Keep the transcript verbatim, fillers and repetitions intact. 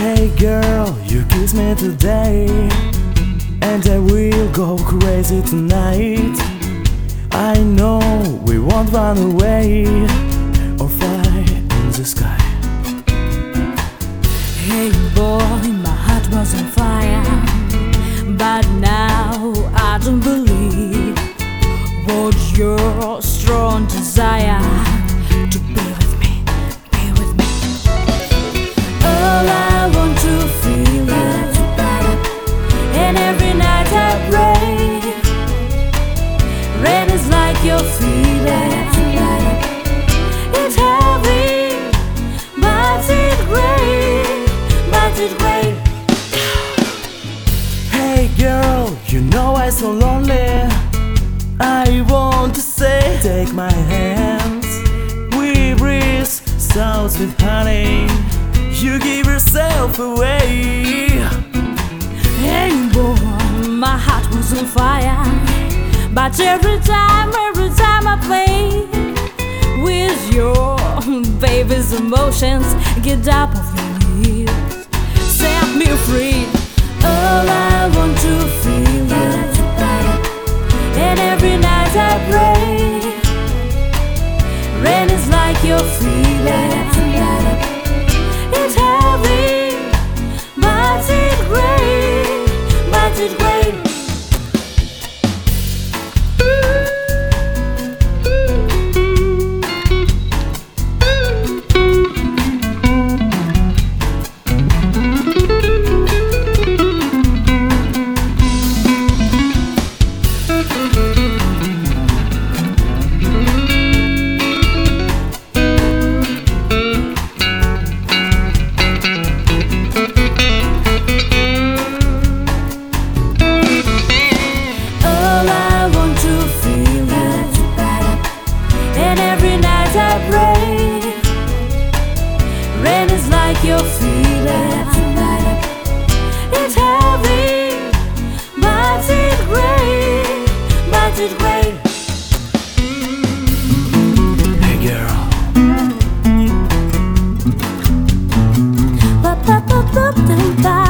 Hey girl, you kiss me today, and I will go crazy tonight. I know we won't run away or fly in the sky. Hey boy, my heart was on fire, but now I don't believe what your strong desire to be with me, be with me. All I want to feel is better, and every night I pray. Rain is like your feet, it's heavy, but it rain, but it rain. Hey girl, you know I'm so lonely. I want to say, take my hands. We breathe so sweet, honey. You give yourself away. Hey boy, my heart was on fire, but every time, every time I play with your baby's emotions, get up off your knees, set me free. All I want to feel is better, and every night I pray. Rain is like your feeling, it's heavy, but it rain, but it rain. Rain is like your feeling, it's heavy, but it rain, but it rain. Hey girl, Ba ba ba ba ba ba.